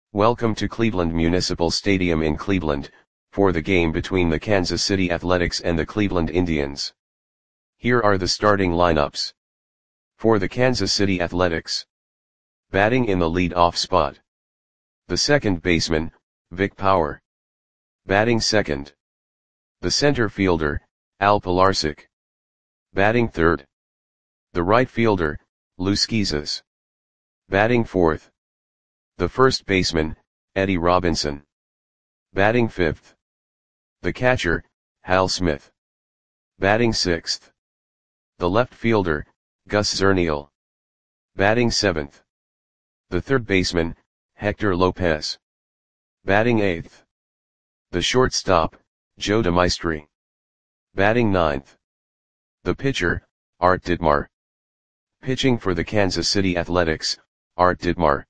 Welcome to Cleveland Municipal Stadium in Cleveland, for the game between the Kansas City Athletics and the Cleveland Indians. Here are the starting lineups. For the Kansas City Athletics. Batting in the lead-off spot. The second baseman, Vic Power. Batting second. The center fielder, Al Pilarczyk. Batting third. The right fielder, Lou Schizas. Batting fourth. The first baseman, Eddie Robinson. Batting fifth. The catcher, Hal Smith. Batting sixth. The left fielder, Gus Zernial. Batting seventh. The third baseman, Hector Lopez. Batting eighth. The shortstop, Joe DeMaestri. Batting ninth. The pitcher, Art Ditmar. Pitching for the Kansas City Athletics, Art Ditmar.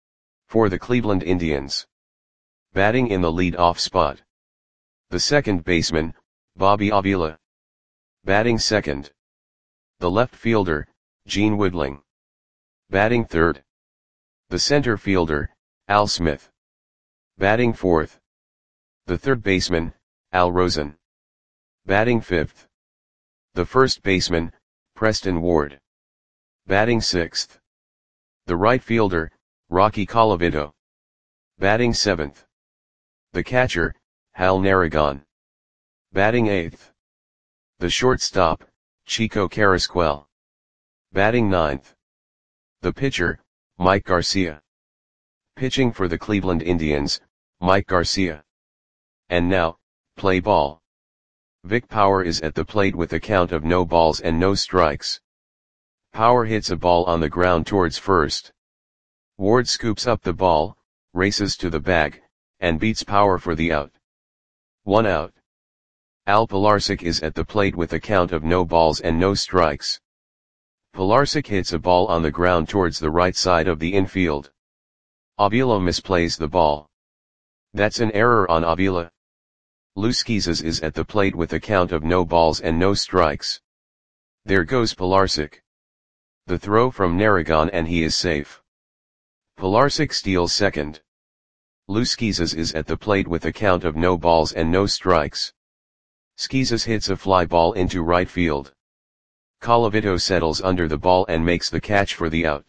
For the Cleveland Indians. Batting in the lead-off spot. The second baseman, Bobby Avila. Batting second. The left fielder, Gene Woodling. Batting third. The center fielder, Al Smith. Batting fourth. The third baseman, Al Rosen. Batting fifth. The first baseman, Preston Ward. Batting sixth. The right fielder, Rocky Colavito. Batting seventh. The catcher, Hal Narragon. Batting eighth. The shortstop, Chico Carrasquel. Batting ninth. The pitcher, Mike Garcia. Pitching for the Cleveland Indians, Mike Garcia. And now, play ball. Vic Power is at the plate with a count of no balls and no strikes. Power hits a ball on the ground towards first. Ward scoops up the ball, races to the bag, and beats Power for the out. 1 out. Al Pilarczyk is at the plate with a count of no balls and no strikes. Pilarczyk hits a ball on the ground towards the right side of the infield. Avila misplays the ball. That's an error on Avila. Lou Schizas is at the plate with a count of no balls and no strikes. There goes Pilarczyk. The throw from Narragon and he is safe. Pilarczyk steals second. Lou Schizas is at the plate with a count of no balls and no strikes. Schizas hits a fly ball into right field. Colavito settles under the ball and makes the catch for the out.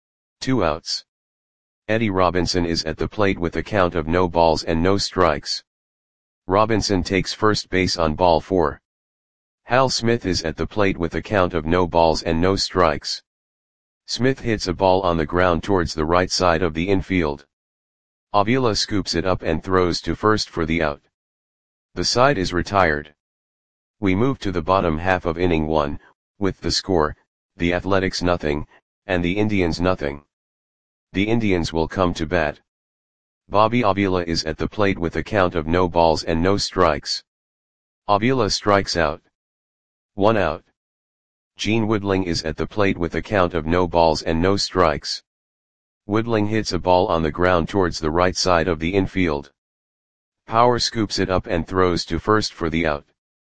2 outs. Eddie Robinson is at the plate with a count of no balls and no strikes. Robinson takes first base on ball 4. Hal Smith is at the plate with a count of no balls and no strikes. Smith hits a ball on the ground towards the right side of the infield. Avila scoops it up and throws to first for the out. The side is retired. We move to the bottom half of inning 1, with the score, the Athletics nothing, and the Indians nothing. The Indians will come to bat. Bobby Avila is at the plate with a count of no balls and no strikes. Avila strikes out. 1 out. Gene Woodling is at the plate with a count of no balls and no strikes. Woodling hits a ball on the ground towards the right side of the infield. Power scoops it up and throws to first for the out.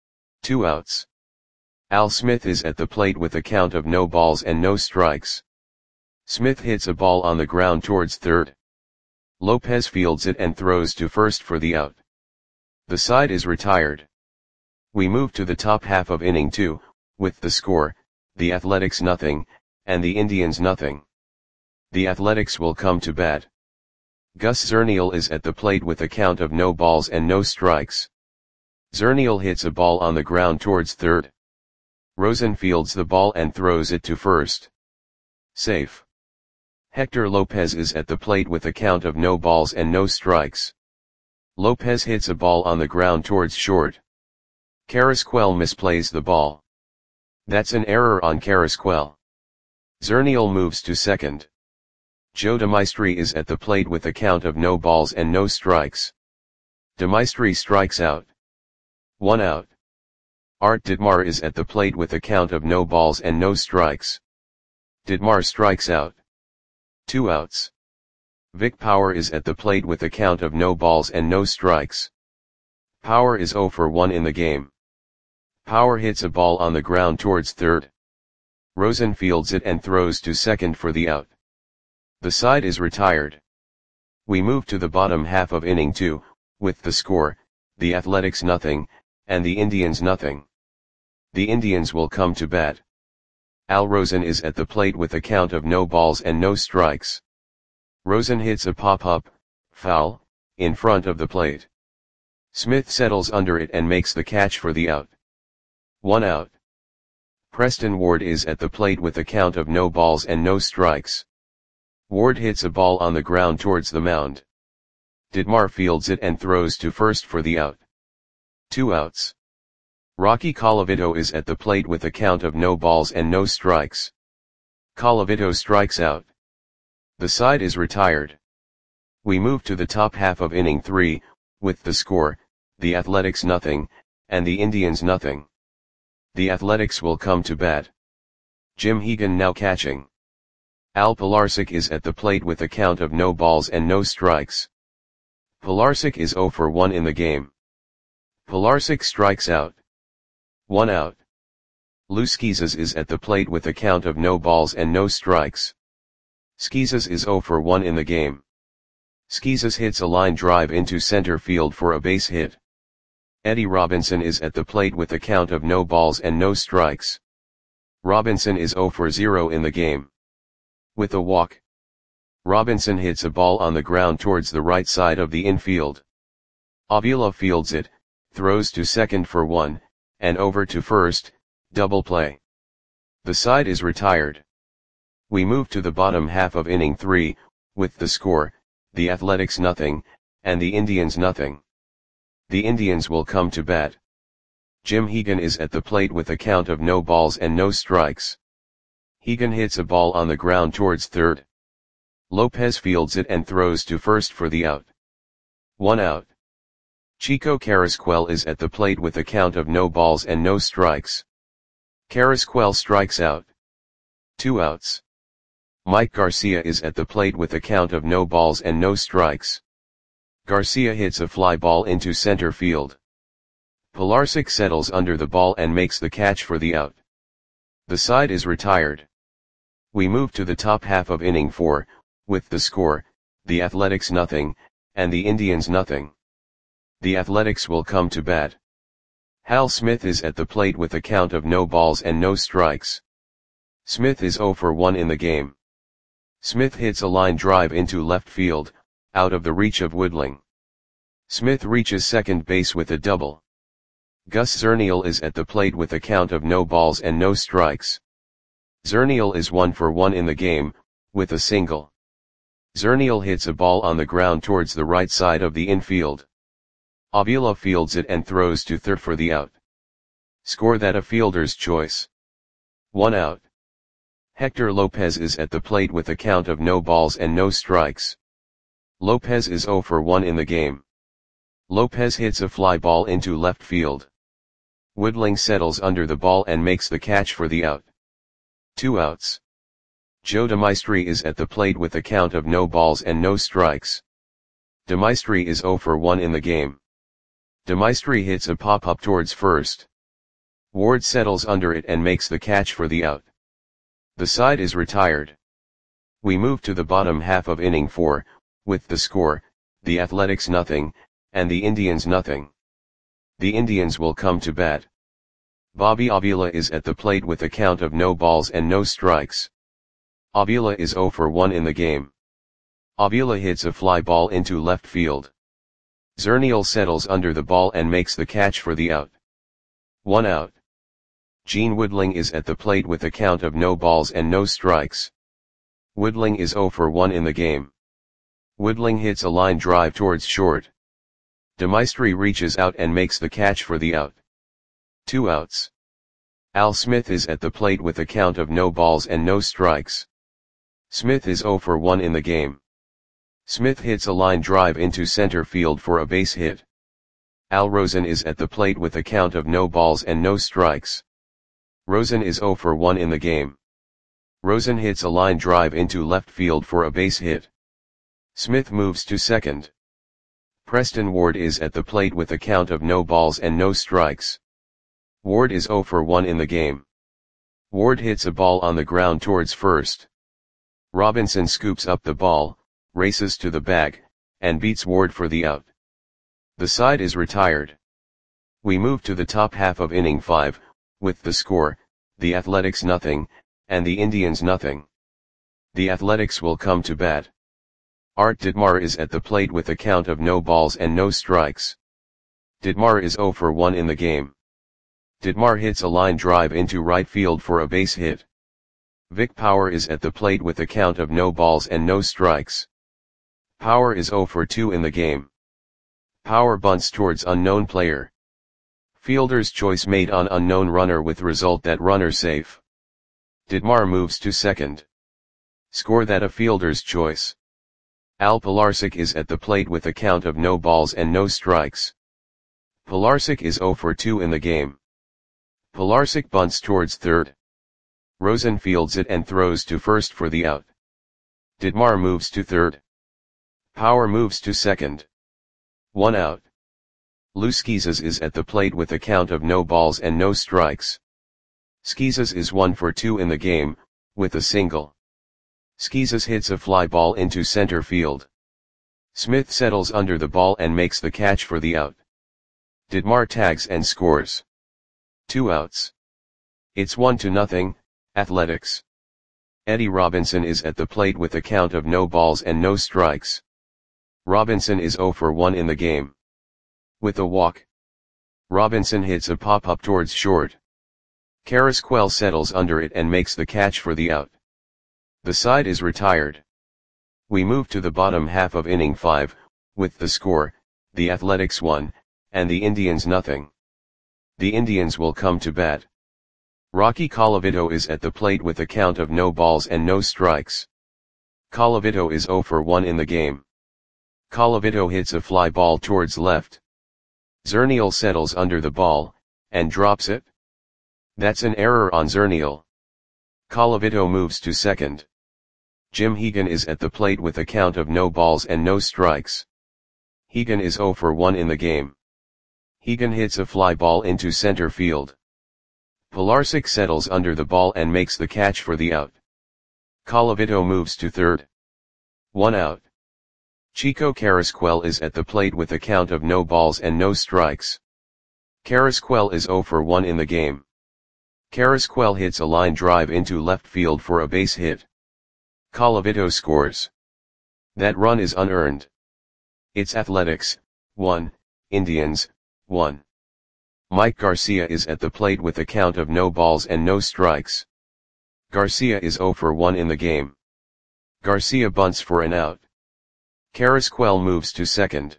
2 outs. Al Smith is at the plate with a count of no balls and no strikes. Smith hits a ball on the ground towards third. Lopez fields it and throws to first for the out. The side is retired. We move to the top half of inning 2, with the score, the Athletics nothing, and the Indians nothing. The Athletics will come to bat. Gus Zernial is at the plate with a count of no balls and no strikes. Zernial hits a ball on the ground towards third. Rosen fields the ball and throws it to first. Safe. Hector Lopez is at the plate with a count of no balls and no strikes. Lopez hits a ball on the ground towards short. Carrasquel misplays the ball. That's an error on Carrasquel. Zernial moves to second. Joe DeMaestri is at the plate with a count of no balls and no strikes. DeMaestri strikes out. 1 out. Art Ditmar is at the plate with a count of no balls and no strikes. Ditmar strikes out. 2 outs. Vic Power is at the plate with a count of no balls and no strikes. Power is 0 for 1 in the game. Power hits a ball on the ground towards third. Rosen fields it and throws to second for the out. The side is retired. We move to the bottom half of inning 2, with the score, the Athletics nothing, and the Indians nothing. The Indians will come to bat. Al Rosen is at the plate with a count of no balls and no strikes. Rosen hits a pop-up, foul, in front of the plate. Smith settles under it and makes the catch for the out. 1 out. Preston Ward is at the plate with a count of no balls and no strikes. Ward hits a ball on the ground towards the mound. Didmar fields it and throws to first for the out. 2 outs. Rocky Colavito is at the plate with a count of no balls and no strikes. Colavito strikes out. The side is retired. We move to the top half of inning 3, with the score, the Athletics nothing, and the Indians nothing. The Athletics will come to bat. Jim Hegan now catching. Al Pilarczyk is at the plate with a count of no balls and no strikes. Pilarczyk is 0 for 1 in the game. Pilarczyk strikes out. 1 out. Lou Schizas is at the plate with a count of no balls and no strikes. Schizas is 0 for 1 in the game. Schizas hits a line drive into center field for a base hit. Eddie Robinson is at the plate with a count of no balls and no strikes. Robinson is 0 for 0 in the game. With a walk, Robinson hits a ball on the ground towards the right side of the infield. Avila fields it, throws to second for 1, and over to first, double play. The side is retired. We move to the bottom half of inning 3, with the score, the Athletics nothing, and the Indians nothing. The Indians will come to bat. Jim Hegan is at the plate with a count of no balls and no strikes. Hegan hits a ball on the ground towards third. Lopez fields it and throws to first for the out. 1 out. Chico Carrasquel is at the plate with a count of no balls and no strikes. Carrasquel strikes out. 2 outs. Mike Garcia is at the plate with a count of no balls and no strikes. Garcia hits a fly ball into center field. Pilarczyk settles under the ball and makes the catch for the out. The side is retired. We move to the top half of inning 4, with the score, the Athletics nothing, and the Indians nothing. The Athletics will come to bat. Hal Smith is at the plate with a count of no balls and no strikes. Smith is 0 for 1 in the game. Smith hits a line drive into left field, out of the reach of Woodling. Smith reaches second base with a double. Gus Zernial is at the plate with a count of no balls and no strikes. Zernial is 1 for 1 in the game, with a single. Zernial hits a ball on the ground towards the right side of the infield. Avila fields it and throws to third for the out. Score that a fielder's choice. 1 out. Hector Lopez is at the plate with a count of no balls and no strikes. Lopez is 0 for 1 in the game. Lopez hits a fly ball into left field. Woodling settles under the ball and makes the catch for the out. 2 outs. Joe DeMaestri is at the plate with a count of no balls and no strikes. DeMaestri is 0 for 1 in the game. DeMaestri hits a pop-up towards first. Ward settles under it and makes the catch for the out. The side is retired. We move to the bottom half of inning 4, with the score, the Athletics nothing, and the Indians nothing. The Indians will come to bat. Bobby Avila is at the plate with a count of no balls and no strikes. Avila is 0 for 1 in the game. Avila hits a fly ball into left field. Zernial settles under the ball and makes the catch for the out. 1 out. Gene Woodling is at the plate with a count of no balls and no strikes. Woodling is 0 for 1 in the game. Woodling hits a line drive towards short. DeMaestri reaches out and makes the catch for the out. 2 outs. Al Smith is at the plate with a count of no balls and no strikes. Smith is 0 for 1 in the game. Smith hits a line drive into center field for a base hit. Al Rosen is at the plate with a count of no balls and no strikes. Rosen is 0 for 1 in the game. Rosen hits a line drive into left field for a base hit. Smith moves to second. Preston Ward is at the plate with a count of no balls and no strikes. Ward is 0 for 1 in the game. Ward hits a ball on the ground towards first. Robinson scoops up the ball, races to the bag, and beats Ward for the out. The side is retired. We move to the top half of inning 5, with the score, the Athletics nothing, and the Indians nothing. The Athletics will come to bat. Art Ditmar is at the plate with a count of no balls and no strikes. Ditmar is 0 for 1 in the game. Ditmar hits a line drive into right field for a base hit. Vic Power is at the plate with a count of no balls and no strikes. Power is 0 for 2 in the game. Power bunts towards unknown player. Fielder's choice made on unknown runner with result that runner safe. Ditmar moves to second. Score that a fielder's choice. Al Pilarczyk is at the plate with a count of no balls and no strikes. Pilarczyk is 0 for 2 in the game. Pilarczyk bunts towards third. Rosen fields it and throws to first for the out. Ditmar moves to third. Power moves to second. 1 out. Lou Schizas is at the plate with a count of no balls and no strikes. Schizas is 1 for 2 in the game, with a single. Schizas hits a fly ball into center field. Smith settles under the ball and makes the catch for the out. Ditmar tags and scores. 2 outs. It's 1-0, Athletics. Eddie Robinson is at the plate with a count of no balls and no strikes. Robinson is 0 for 1 in the game. With a walk, Robinson hits a pop-up towards short. Carrasquel settles under it and makes the catch for the out. The side is retired. We move to the bottom half of inning 5, with the score, the Athletics 1, and the Indians nothing. The Indians will come to bat. Rocky Colavito is at the plate with a count of no balls and no strikes. Colavito is 0 for 1 in the game. Colavito hits a fly ball towards left. Zernial settles under the ball, and drops it. That's an error on Zernial. Colavito moves to second. Jim Hegan is at the plate with a count of no balls and no strikes. Hegan is 0 for 1 in the game. Hegan hits a fly ball into center field. Pilarczyk settles under the ball and makes the catch for the out. Colavito moves to third. 1 out. Chico Carrasquel is at the plate with a count of no balls and no strikes. Carrasquel is 0 for 1 in the game. Carrasquel hits a line drive into left field for a base hit. Colavito scores. That run is unearned. It's Athletics, 1, Indians, 1. Mike Garcia is at the plate with a count of no balls and no strikes. Garcia is 0 for 1 in the game. Garcia bunts for an out. Carrasquel moves to second.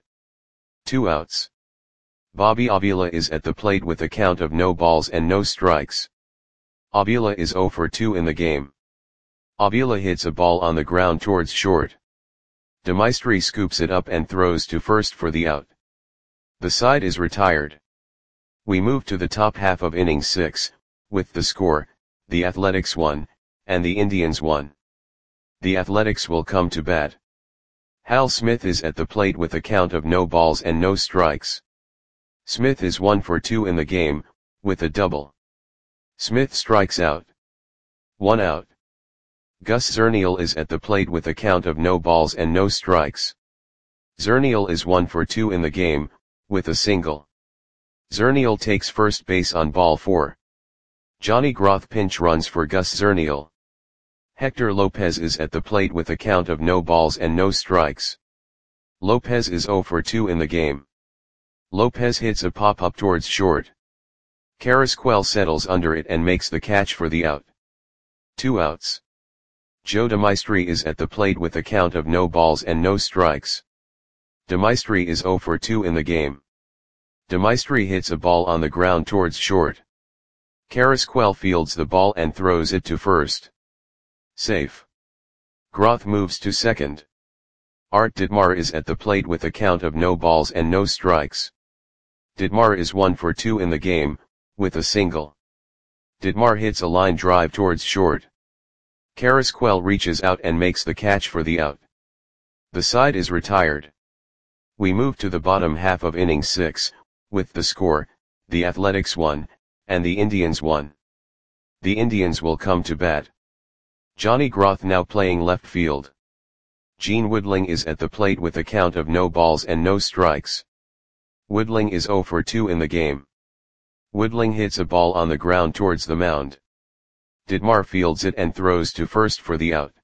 2 outs. Bobby Avila is at the plate with a count of no balls and no strikes. Avila is 0 for 2 in the game. Avila hits a ball on the ground towards short. De Maestri scoops it up and throws to first for the out. The side is retired. We move to the top half of inning 6, with the score, the Athletics 1, and the Indians 1. The Athletics will come to bat. Hal Smith is at the plate with a count of no balls and no strikes. Smith is 1 for 2 in the game, with a double. Smith strikes out. 1 out. Gus Zernial is at the plate with a count of no balls and no strikes. Zernial is 1 for 2 in the game, with a single. Zernial takes first base on ball 4. Johnny Groth pinch runs for Gus Zernial. Hector Lopez is at the plate with a count of no balls and no strikes. Lopez is 0 for 2 in the game. Lopez hits a pop-up towards short. Carrasquel settles under it and makes the catch for the out. 2 outs. Joe De Maestri is at the plate with a count of no balls and no strikes. De Maestri is 0 for 2 in the game. De Maestri hits a ball on the ground towards short. Carrasquel fields the ball and throws it to first. Safe. Groth moves to second. Art Ditmar is at the plate with a count of no balls and no strikes. Ditmar is 1 for 2 in the game, with a single. Ditmar hits a line drive towards short. Carrasquel reaches out and makes the catch for the out. The side is retired. We move to the bottom half of inning 6, with the score, the Athletics 1, and the Indians 1. The Indians will come to bat. Johnny Groth now playing left field. Gene Woodling is at the plate with a count of no balls and no strikes. Woodling is 0 for 2 in the game. Woodling hits a ball on the ground towards the mound. Ditmar fields it and throws to first for the out.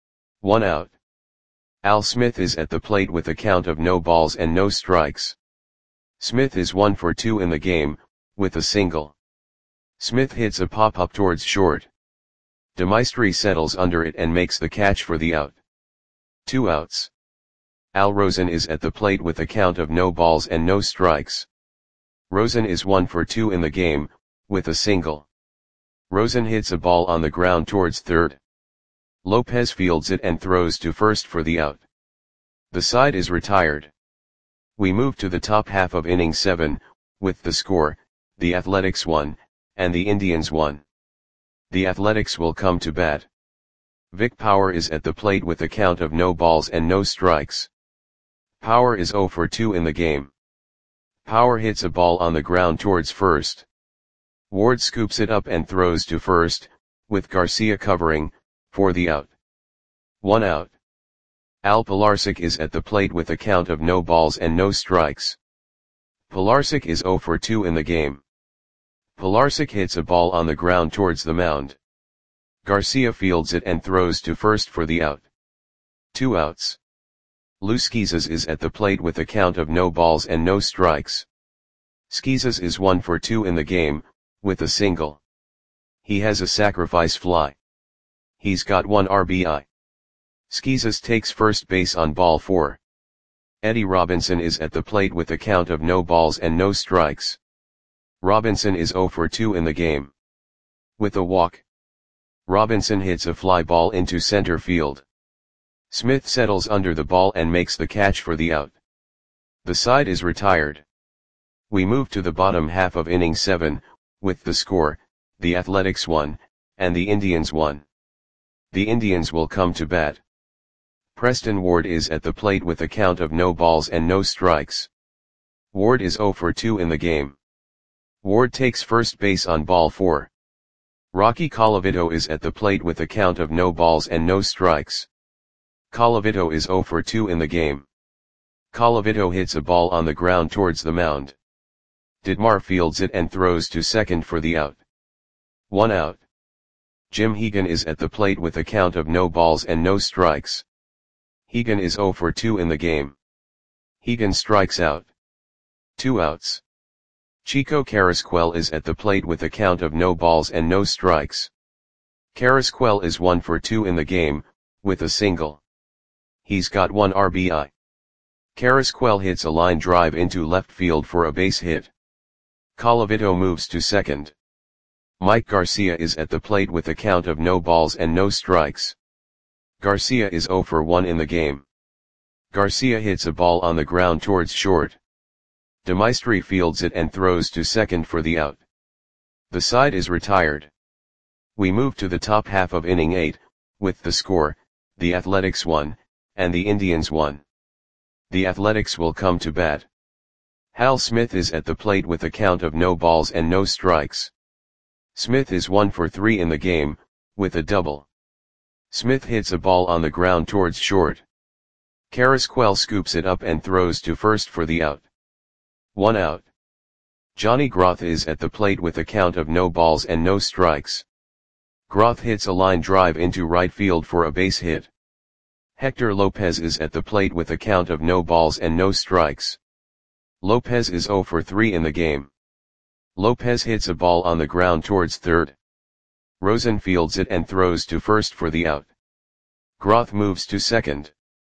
1 out. Al Smith is at the plate with a count of no balls and no strikes. Smith is 1 for 2 in the game, with a single. Smith hits a pop-up towards short. DeMaestri settles under it and makes the catch for the out. 2 outs. Al Rosen is at the plate with a count of no balls and no strikes. Rosen is 1 for 2 in the game, with a single. Rosen hits a ball on the ground towards third. Lopez fields it and throws to first for the out. The side is retired. We move to the top half of inning 7, with the score, the Athletics 1, and the Indians 1. The Athletics will come to bat. Vic Power is at the plate with a count of no balls and no strikes. Power is 0 for 2 in the game. Power hits a ball on the ground towards first. Ward scoops it up and throws to first, with Garcia covering, for the out. 1 out. Al Pilarczyk is at the plate with a count of no balls and no strikes. Pilarczyk is 0 for 2 in the game. Pilarczyk hits a ball on the ground towards the mound. Garcia fields it and throws to first for the out. 2 outs. Lou Schizas is at the plate with a count of no balls and no strikes. Schizas is 1 for 2 in the game, with a single. He has a sacrifice fly. He's got 1 RBI. Schizas takes first base on ball 4. Eddie Robinson is at the plate with a count of no balls and no strikes. Robinson is 0 for 2 in the game. With a walk. Robinson hits a fly ball into center field. Smith settles under the ball and makes the catch for the out. The side is retired. We move to the bottom half of inning 7, with the score, the Athletics 1, and the Indians 1. The Indians will come to bat. Preston Ward is at the plate with a count of no balls and no strikes. Ward is 0 for 2 in the game. Ward takes first base on ball 4. Rocky Colavito is at the plate with a count of no balls and no strikes. Colavito is 0 for 2 in the game. Colavito hits a ball on the ground towards the mound. Ditmar fields it and throws to second for the out. 1 out. Jim Hegan is at the plate with a count of no balls and no strikes. Hegan is 0 for 2 in the game. Hegan strikes out. 2 outs. Chico Carrasquel is at the plate with a count of no balls and no strikes. Carrasquel is 1 for 2 in the game, with a single. He's got 1 RBI. Carrasquel hits a line drive into left field for a base hit. Colavito moves to second. Mike Garcia is at the plate with a count of no balls and no strikes. Garcia is 0 for 1 in the game. Garcia hits a ball on the ground towards short. DeMaestri fields it and throws to second for the out. The side is retired. We move to the top half of inning 8, with the score, the Athletics 1, and the Indians 1. The Athletics will come to bat. Hal Smith is at the plate with a count of no balls and no strikes. Smith is 1 for 3 in the game, with a double. Smith hits a ball on the ground towards short. Carrasquel scoops it up and throws to first for the out. 1 out. Johnny Groth is at the plate with a count of no balls and no strikes. Groth hits a line drive into right field for a base hit. Hector Lopez is at the plate with a count of no balls and no strikes. Lopez is 0 for 3 in the game. Lopez hits a ball on the ground towards third. Rosen fields it and throws to first for the out. Groth moves to second.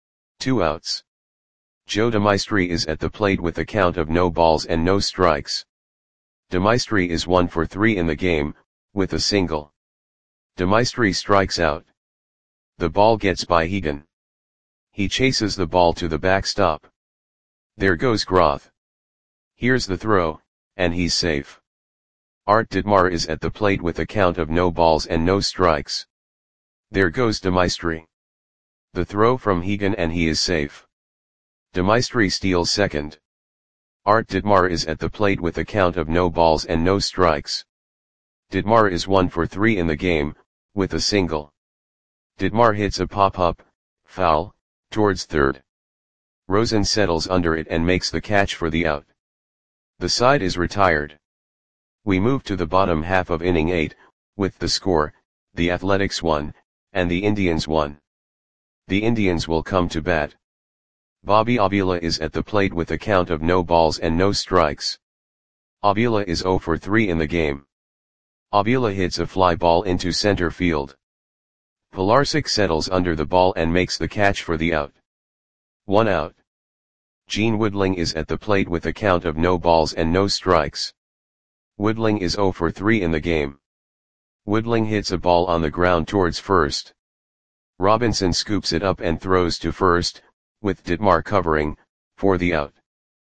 2 outs. Joe DeMaestri is at the plate with a count of no balls and no strikes. DeMaestri is 1 for 3 in the game, with a single. DeMaestri strikes out. The ball gets by Hegan. He chases the ball to the backstop. There goes Groth. Here's the throw, and he's safe. Art Ditmar is at the plate with a count of no balls and no strikes. There goes DeMaestri. The throw from Hegan and he is safe. DeMaestri steals second. Art Ditmar is at the plate with a count of no balls and no strikes. Ditmar is 1 for 3 in the game, with a single. Ditmar hits a pop-up, foul, towards third. Rosen settles under it and makes the catch for the out. The side is retired. We move to the bottom half of inning 8, with the score, the Athletics 1, and the Indians 1. The Indians will come to bat. Bobby Avila is at the plate with a count of no balls and no strikes. Avila is 0 for 3 in the game. Avila hits a fly ball into center field. Pilarczyk settles under the ball and makes the catch for the out. 1 out. Gene Woodling is at the plate with a count of no balls and no strikes. Woodling is 0 for 3 in the game. Woodling hits a ball on the ground towards first. Robinson scoops it up and throws to first, with Ditmar covering, for the out.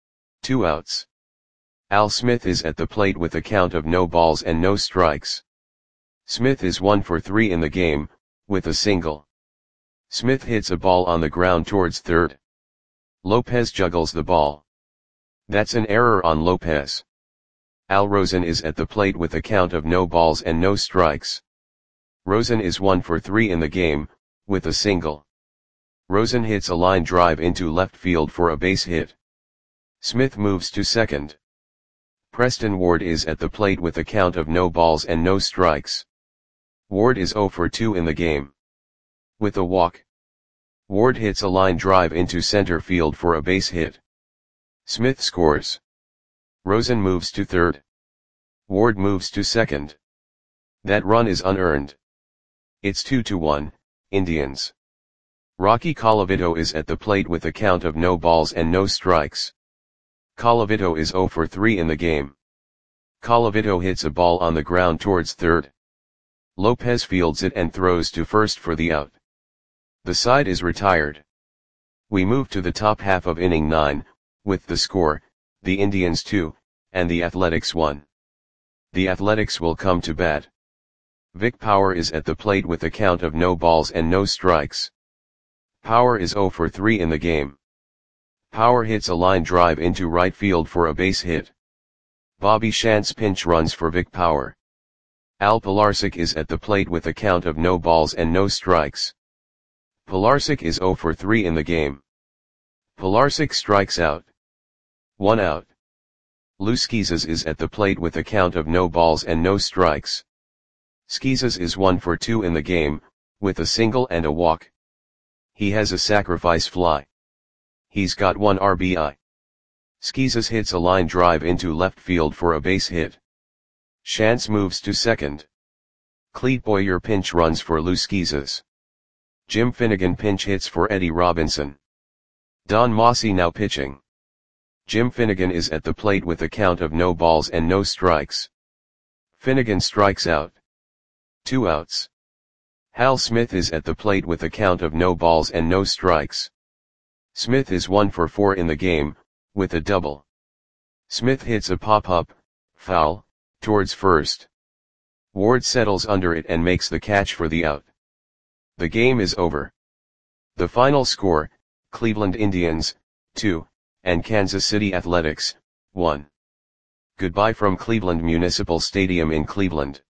2 outs. Al Smith is at the plate with a count of no balls and no strikes. Smith is 1 for 3 in the game, with a single. Smith hits a ball on the ground towards third. Lopez juggles the ball. That's an error on Lopez. Al Rosen is at the plate with a count of no balls and no strikes. Rosen is 1 for 3 in the game, with a single. Rosen hits a line drive into left field for a base hit. Smith moves to second. Preston Ward is at the plate with a count of no balls and no strikes. Ward is 0 for 2 in the game. With a walk. Ward hits a line drive into center field for a base hit. Smith scores. Rosen moves to third. Ward moves to second. That run is unearned. It's 2-1, Indians. Rocky Colavito is at the plate with a count of no balls and no strikes. Colavito is 0 for 3 in the game. Colavito hits a ball on the ground towards third. Lopez fields it and throws to first for the out. The side is retired. We move to the top half of inning 9, with the score, the Indians 2, and the Athletics 1. The Athletics will come to bat. Vic Power is at the plate with a count of no balls and no strikes. Power is 0 for 3 in the game. Power hits a line drive into right field for a base hit. Bobby Shantz pinch runs for Vic Power. Al Pilarczyk is at the plate with a count of no balls and no strikes. Pilarczyk is 0 for 3 in the game. Pilarczyk strikes out. 1 out. Lou Schizas is at the plate with a count of no balls and no strikes. Schizas is 1 for 2 in the game, with a single and a walk. He has a sacrifice fly. He's got 1 RBI. Schizas hits a line drive into left field for a base hit. Shantz moves to second. Clete Boyer pinch runs for Lou Schizas. Jim Finnegan pinch hits for Eddie Robinson. Don Mossy now pitching. Jim Finnegan is at the plate with a count of no balls and no strikes. Finnegan strikes out. 2 outs. Hal Smith is at the plate with a count of no balls and no strikes. Smith is 1 for 4 in the game, with a double. Smith hits a pop-up, foul, towards first. Ward settles under it and makes the catch for the out. The game is over. The final score, Cleveland Indians, 2, and Kansas City Athletics, 1. Goodbye from Cleveland Municipal Stadium in Cleveland.